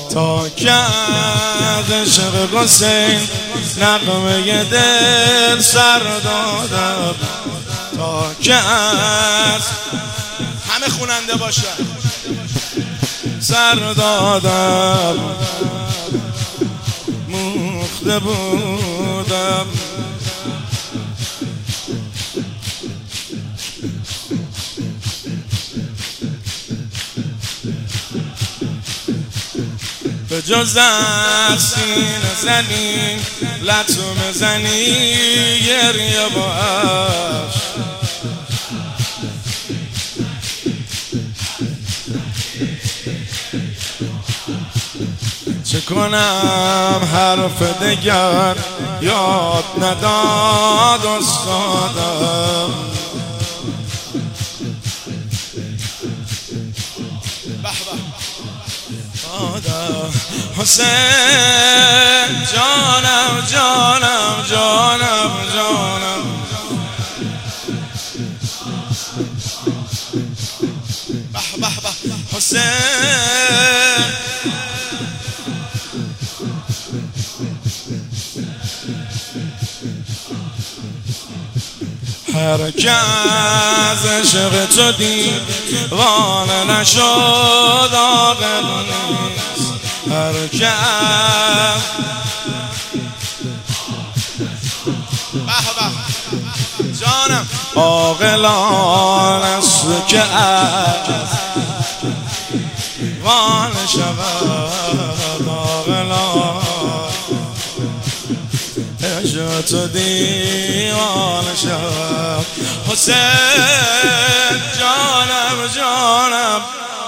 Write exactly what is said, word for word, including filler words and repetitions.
تا کرد عشق حسین نغمه دل سر دادم تا کرد همه خوننده باشن سر دادم مخته بودم به جز از سینه زنی لطمه زنی گریه باش چه کنم حرف دگر یاد نداد استادم حسین جانم جانم جانم جانم به به به حسین هر که از عشق تو دیوانه نشد عاقل نیست هر که به به جانم عاقلان است که از وانه شود عاقلان عشق تو دیوانه شد حسین جانم جانم